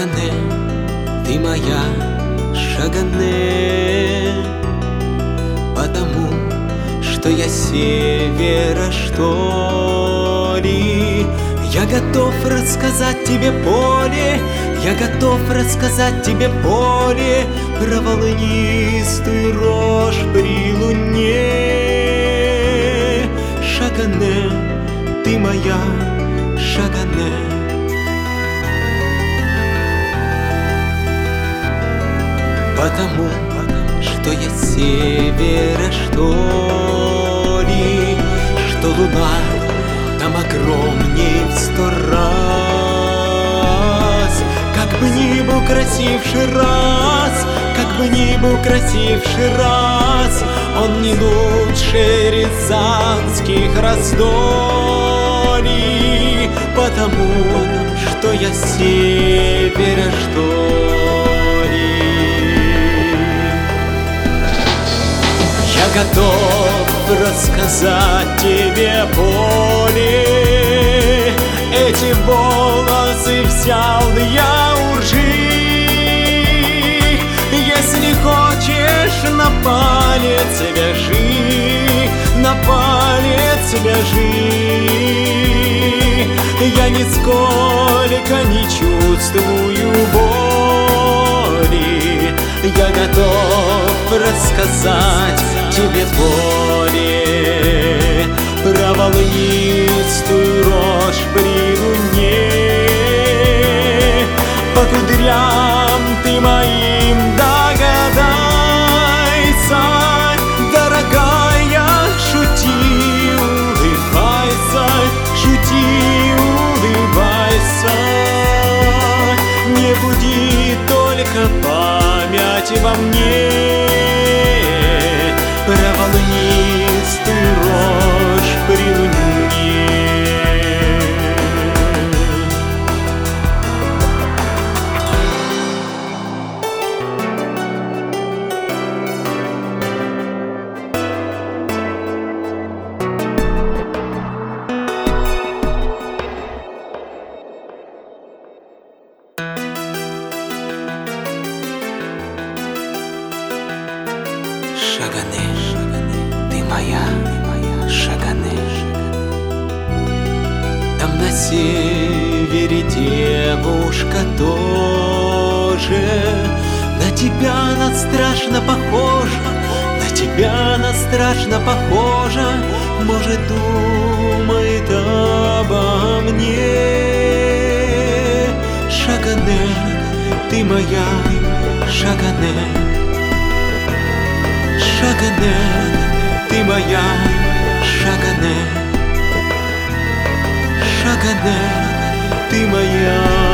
Шагане, ты моя Шагане, потому что я севера, что ли. Я готов рассказать тебе, поле, я готов рассказать тебе, поле, про волнистую рожь при луне. Шагане, ты моя Шагане. Потому что я севера, что ли, что луна там огромней в 100 раз. Как бы ни был красивший раз, как бы ни был красивший раз, он не лучше рязанских раздолий. Потому что я севера, что ли. Я готов рассказать тебе, поле, эти волосы взял я у ржи. Если хочешь, на палец вяжи, на палец вяжи. Я нисколько не чувствую боли. Я готов рассказать тебе, поле, про волнистую рожь при луне. По кудрям ты моим догадайся, дорогая, шути, улыбайся, шути, улыбайся. Не буди только память во мне про волнистую рожь при луне. Шагане, ты моя Шагане. Там на севере девушка тоже, на тебя она страшно похожа, на тебя она страшно похожа. Может, думает обо мне. Шагане, ты моя Шагане. Шагане, ты моя Шагане. Шагане, ты моя